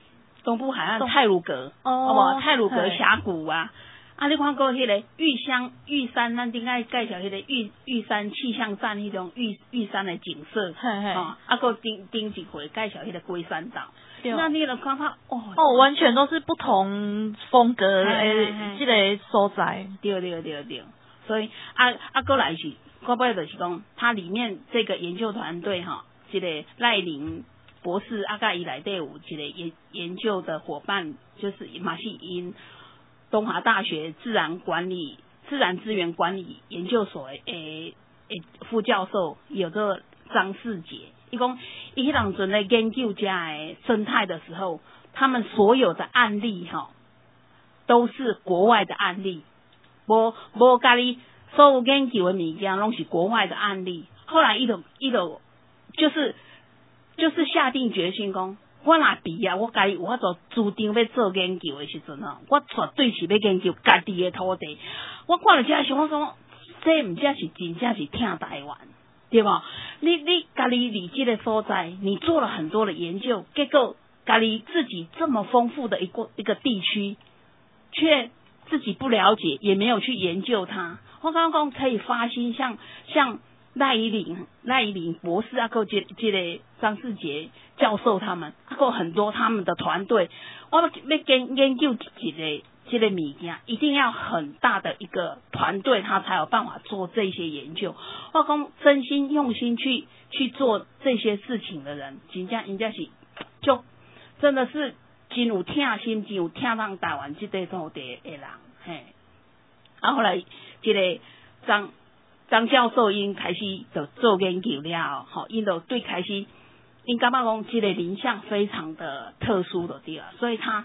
东部海岸太鲁阁，哦，不，太鲁阁峡谷啊。啊，你看过迄个玉山，玉山咱顶爱介绍迄个玉玉山气象站迄种玉玉山的景色， 嘿嘿， 哦，啊，个顶顶一回介绍迄个龟山岛，那你就看到哦， 哦，完全都是不同风格诶，这个所在， 对对对对，所以啊啊，过来是，过尾就是讲，它里面这个研究团队哈，这个赖林博士啊，甲伊内底有一个研研究的伙伴，就是马戏因。东华大学自然管理、自然资源管理研究所诶诶副教授有个张世杰，伊讲伊迄当阵咧研究遮诶生态的时候，他们所有的案例哈都是国外的案例，无无家己所有研究的物件拢是国外的案例。后来伊就伊就就是就是下定决心讲。我若毕业，我家己有法度注定要做研究的时阵啊，我绝对是要研究家己的土地。我看了这想，我说这毋只是真正是疼台湾，对吧？你你家己离这个所在，你做了很多的研究，结果家己自己这么丰富的一个一个地区，却自己不了解，也没有去研究它。我刚刚可以发心，像像。赖依林、赖依林博士啊，够这这个张世杰教授他们，啊，够很多他们的团队，我要研研究一个这个物件，一定要很大的一个团队，他才有办法做这些研究。我讲真心用心去去做这些事情的人，真正人家是就真的是真有疼心，真有疼咱台湾这块土地的人，嘿。啊，后来这个张。张教授因开始就做研究了，吼，因就对开始，因感觉讲这个林相非常的特殊的地方，所以他，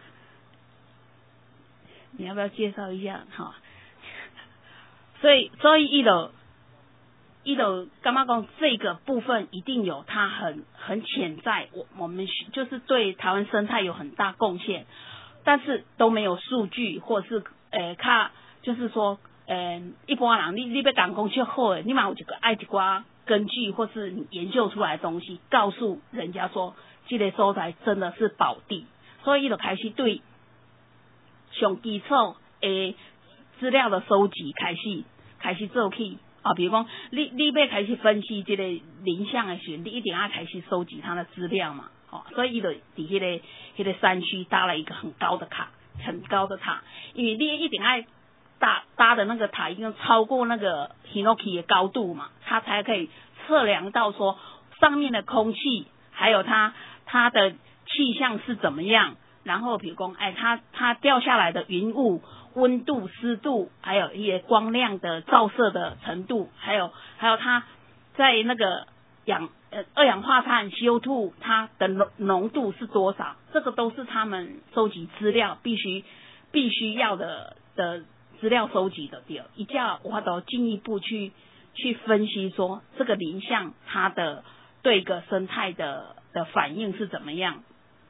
你要不要介绍一下？哈，所以所以伊就伊就感觉讲这个部分一定有它很很潜在，我我们就是对台湾生态有很大贡献，但是都没有数据，或是诶，看就是说。呃，一般人你你要讲讲就好诶，你嘛有一个爱一寡根据或是你研究出来的东西，告诉人家说，这个所在真的是宝地，所以伊就开始对上基础诶资料的收集开始开始做起啊，比如讲你你要开始分析这个林相的时候，你一定要开始收集它的资料嘛，哦，所以伊就伫迄个迄个山区搭了一个很高的塔，很高的塔，因为你一定要。搭搭的那个塔已经超过那个 Hinoki 的高度嘛，它才可以测量到说上面的空气，还有它它的气象是怎么样。然后比如说，哎，它它掉下来的云雾、温度、湿度，还有一些光亮的照射的程度，还有还有它在那个氧呃二氧化碳 C O 二 它的浓浓度是多少？这个都是他们收集资料必须必须要的的。资料收集的对，一叫我都进一步去去分析说这个林相它的对一个生态的的反应是怎么样，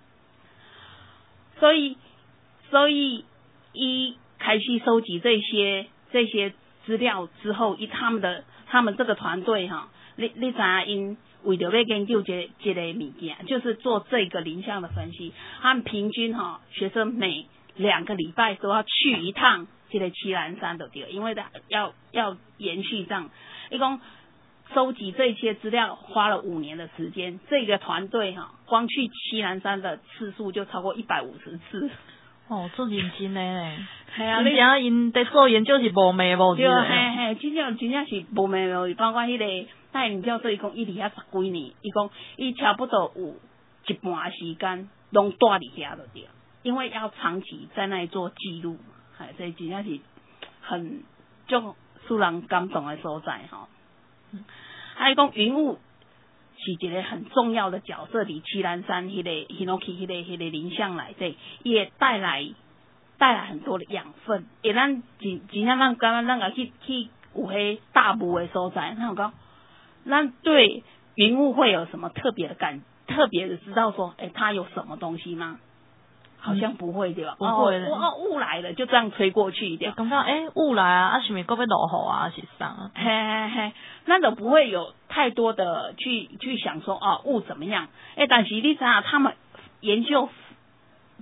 所以所以一开始收集这些这些资料之后，一他们的他们这个团队哈，你你知影因为了要研究这这个物件，就是做这个林相的分析，他们平均哈学生每两个礼拜都要去一趟。这个七兰山的对，因为要要延续这样，一共收集这些资料花了五年的时间，这个团队哈，光去七兰山的次数就超过一百五十次。 哦，做认真的嘞， 系啊， 你讲因在做研究是无mê无对，嘿嘿，真正真正是无mê无，包括迄个戴林教授，伊讲伊伫遐十几年，伊讲伊差不多有一半时间拢住伫遐的对，因为要长期在那里做记录。所以真正是很就使人感动的所在哈。还有讲云雾是一个很重要的角色，伫七兰山迄、那个 Hinoki 迄个迄个林相内底，也带来带来很多的养分。诶，咱真真正咱刚刚咱个去去有迄大雾的所在，咱有讲，咱对云雾会有什么特别的感，特别的知道说，诶，它有什么东西吗？好像不会对吧？ 不会的。 哦，雾来了，就这样吹过去的。 感觉诶，雾来啊，啊是咪搁要落雨啊，是啥？ 嘿嘿嘿，那都不会有太多的去去想说哦，雾怎么样？诶，但是你知道他们研究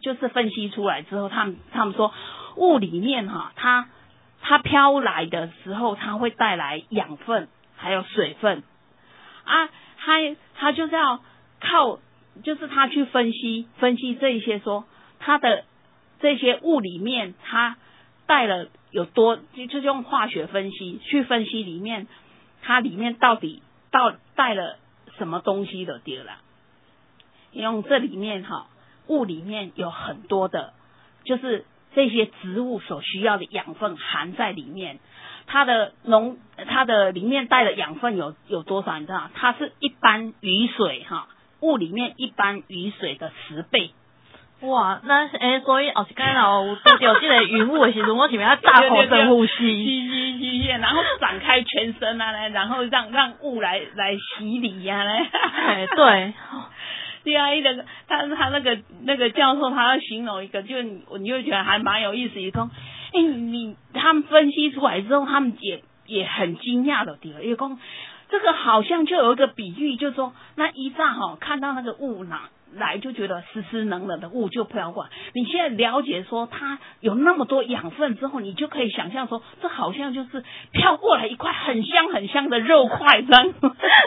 就是分析出来之后，他们他们说雾里面哈，它它飘来的时候，它会带来养分还有水分啊，它它就是要靠，就是他去分析分析这一些说它的这些雾里面它带了有多，就就用化学分析去分析里面它里面到底到带了什么东西的对了。用这里面哈雾里面有很多的，就是这些植物所需要的养分含在里面。它的浓，它的里面带的养分有有多少？你知道？它是一般雨水哈雾里面一般雨水的十倍。 哇，那诶、欸，所以后一间若有拄着这个云雾的时阵，我是要大口深呼吸， 吸吸吸，然后展开全身啊，然后让让雾来来洗礼呀、啊， 哎，对。 对啊，一个他他那个那个教授，他要形容一个，就你你就觉得还蛮有意思。一说，哎，你他们分析出来之后，他们也也很惊讶的，对了，因为讲这个好像就有一个比喻，就是说那一乍哈看到那个雾呢来，就觉得湿湿冷冷的雾就飘过来。你现在了解说它有那么多养分之后，你就可以想象说，这好像就是飘过来一块很香很香的肉块，这样。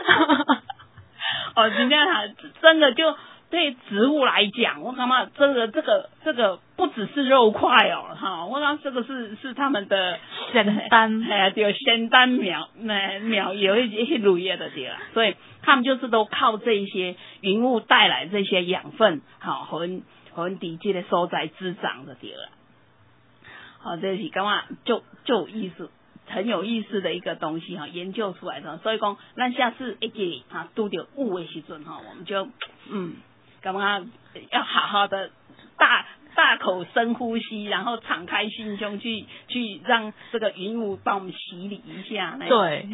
哦，今天哈，真的就对植物来讲，我感觉这个这个这个不只是肉块哦，哈，我讲这个是是他们的仙丹， 哎呀，对，仙丹苗苗苗有一些乳液的对啦，所以他们就是都靠这一些云雾带来这些养分，好，和和底这个所在滋长的对啦。好，这是感觉就就有意思。很有意思的一个东西哈，研究出来的，所以讲，咱下次一起啊，拄到雾的时阵哈，我们就嗯，干嘛要好好的大大口深呼吸，然后敞开心胸去去让这个云雾帮我们洗礼一下。 对，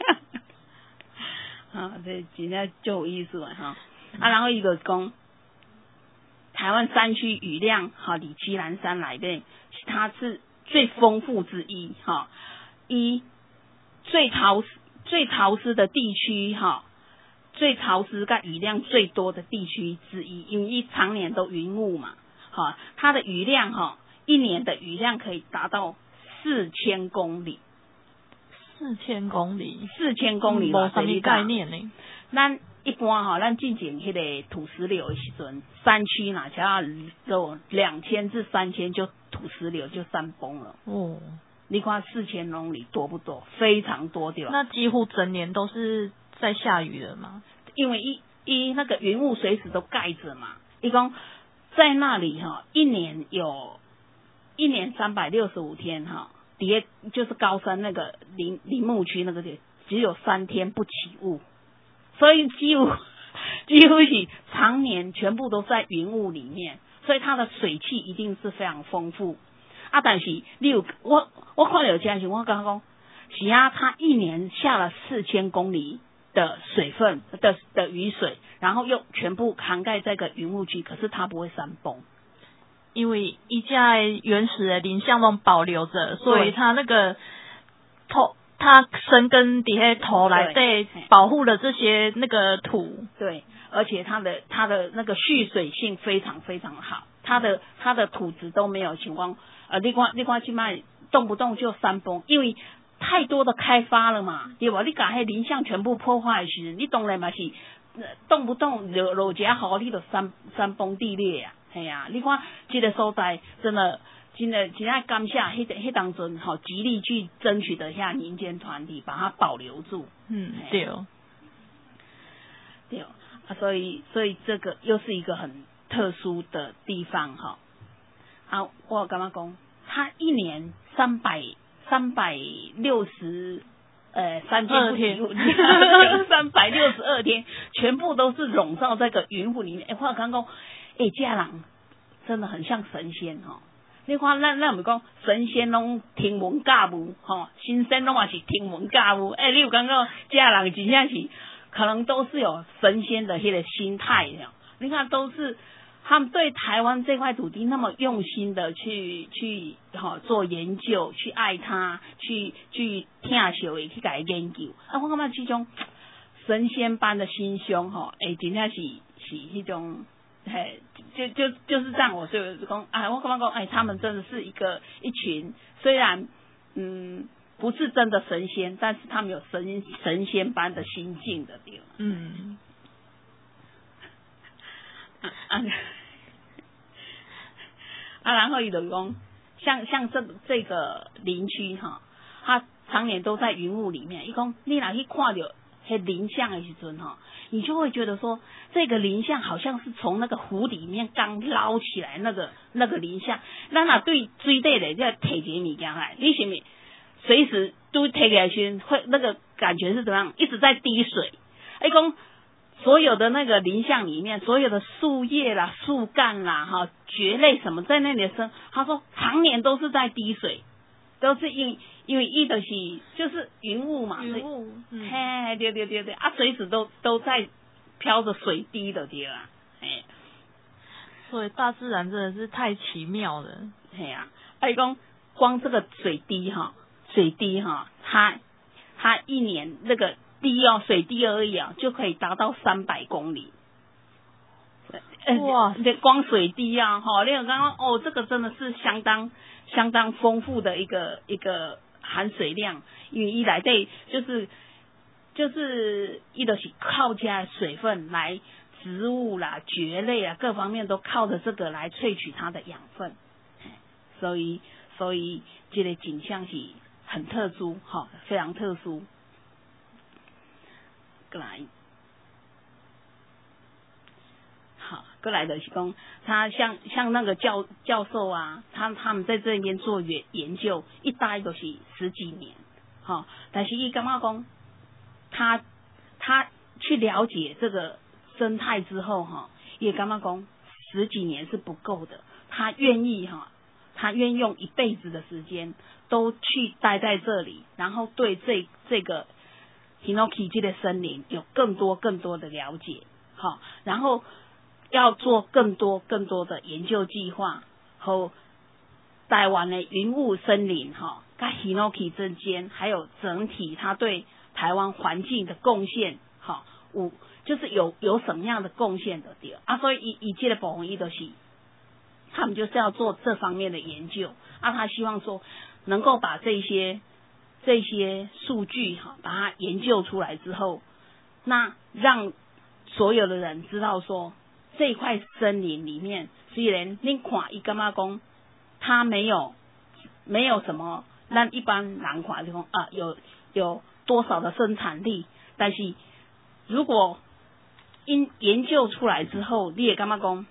啊，这今天就有意思了哈。啊，然后一个讲台湾山区雨量哈，以基南山来的，它是最丰富之一哈。一最潮湿最潮湿的地区哈，最潮湿跟雨量最多的地区之一，因为一常年都云雾嘛，哈，它的雨量哈，一年的雨量可以达到四千公里， 四千公里， 四千公里， 无什么概念呢？ 咱一般哈，咱进前迄个土石流的时阵，山区哪只要有两千至三千就土石流就山崩了哦。你看四千公里多不多？非常多，对吧？ 那几乎整年都是在下雨的吗？ 因为一一那个云雾随时都盖着嘛。一共在那里哈，一年有一年三百六十五天哈，底下就是高山那个林林木区那个地，只有三天不起雾，所以几乎几乎是常年全部都在云雾里面，所以它的水汽一定是非常丰富。啊，但是你有我我看到有家时，我刚刚讲，是啊，它一年下了四千公里的水分的的雨水，然后又全部涵盖这个云雾区，可是它不会山崩， 因为一家原始的林相都保留着，所以它那个土，它生根底下土来对保护了这些那个土， 对，而且它的它的那个蓄水性非常非常好，它的它的土质都没有情况。呃，你看，你看，现在动不动就山崩，因为太多的开发了嘛，对吧？你把那林相全部破坏时，你当然嘛是动不动落落一下雨，你就山山崩地裂啊，系啊！你看这个所在真的，真的，真爱感谢迄迄当中好极力去争取的下民间团体把它保留住。 嗯，对哦， 对哦，啊，所以所以这个又是一个很特殊的地方哈。啊，我刚刚讲，他一年三百三百六十呃三天不起雾，三百六十二天，全部都是笼罩在个云雾里面。哎、欸，我刚刚讲，哎、欸，这人真的很像神仙哈、哦。你看，咱咱唔讲神仙拢听闻驾雾，吼，神仙拢也是听闻驾雾。哎、欸，你有感觉这人真正是可能都是有神仙的迄个心态的。你看，都是。他们对台湾这块土地那么用心的去去哈、哦、做研究，去爱它，去去听小去改研究。啊，我感觉这种神仙般的心胸哈，哎、欸，真正是是迄种嘿，就就就是这样，我就讲，哎，我感觉讲，哎，他们真的是一个一群，虽然嗯不是真的神仙，但是他们有神神仙般的心境的对。 嗯。 啊啊，啊，然后伊就讲，像像这这个林区哈，他常年都在云雾里面。伊讲，你若去看到迄林相的时阵哈，你就会觉得说，这个林相好像是从那个湖里面刚捞起来那个那个林相。咱若对水底的这摕一个物件来，你是不是随时都摕起来时会那个感觉是怎么样？一直在滴水。伊讲。所有的那个林相里面，所有的树叶啦、树干啦、哈蕨类什么在那里生，他说常年都是在滴水，都是因因为一的是就是云雾嘛， 云雾，嗯、 嘿，对对对对，啊，随时都都在飘着水滴的对啦，哎， 所以大自然真的是太奇妙了， 嘿啊，阿公光这个水滴哈，水滴哈，它它一年那个。滴哦，水滴而已啊，就可以达到三百公里。哇！这光水滴啊，哈，你有刚刚哦，这个真的是相当相当丰富的一个一个含水量，因为一来对就是就是一的是靠加水分来植物啦、蕨类啊各方面都靠着这个来萃取它的养分，所以所以这个景象是很特殊，哈，非常特殊。过来，好，过来的是讲，他像像那个教教授啊，他他们在这边做研研究，一待都是十几年，哈、哦，但是伊感觉讲，他他去了解这个生态之后，哈、哦，也感觉讲十几年是不够的，他愿意哈、哦，他愿意用一辈子的时间都去待在这里，然后对这这个。Hinoki 这个森林有更多更多的了解，好，然后要做更多更多的研究计划，和台湾的云雾森林哈，跟 Hinoki 之间，还有整体它对台湾环境的贡献，好，有就是有有什么样的贡献的对啊，所以以以这个部分伊都是，他们就是要做这方面的研究，啊，他希望说能够把这些。这些数据哈，把它研究出来之后，那让所有的人知道说，这一块森林里面，虽然你看伊干嘛讲，它没有没有什么让一般人看就讲啊，有有多少的生产力，但是如果因研究出来之后，你也干嘛讲，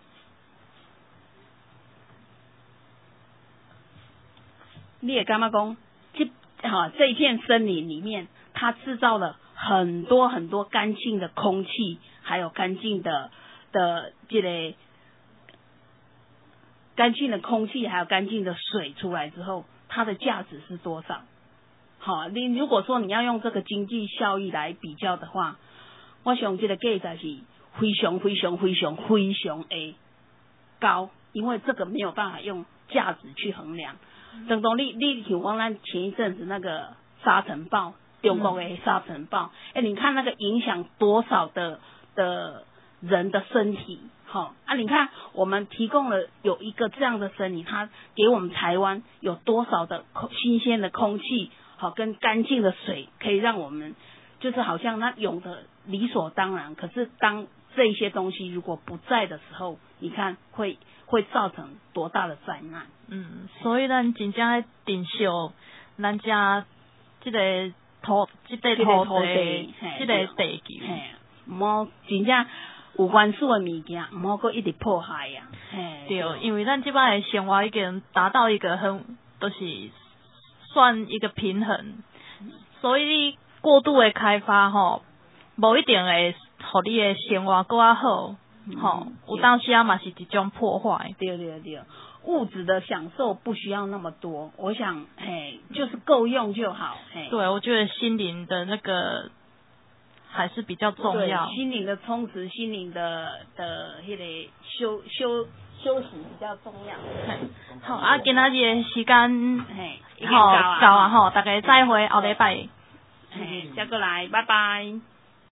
你也干嘛讲，这。哈，这一片森林里面，它制造了很多很多干净的空气，还有干净的的这个干净的空气，还有干净的水出来之后，它的价值是多少？好，你如果说你要用这个经济效益来比较的话，我想这个价值是非常非常非常非常的高，因为这个没有办法用价值去衡量。等到你你像讲咱前一阵子那个沙尘暴，中国的沙尘暴，哎、嗯，你看那个影响多少的的人的身体，好啊，你看我们提供了有一个这样的森林，它给我们台湾有多少的空新鲜的空气，好跟干净的水，可以让我们就是好像那有的理所当然，可是当这些东西如果不在的时候，你看会会造成多大的灾难？ 嗯，所以咱真正要珍惜咱家这个土、这个土地、这个地球， 唔好真正有原始的物件，唔好搁一直破坏呀。 对，因为咱这摆的生活已经达到一个很，都、就是算一个平衡，所以你过度的开发吼，无一定会互你的生活搁较好。好、嗯，有当时啊嘛是一种破坏。 对对对，物质的享受不需要那么多，我想，嘿，就是够用就好。嘿， 对，我觉得心灵的那个还是比较重要。 心灵的充实，心灵的的迄个休休休息比较重要。 好啊，今仔日时间嘿， 好到啊吼，大家再会，后礼拜。 嘿，再过来，拜拜。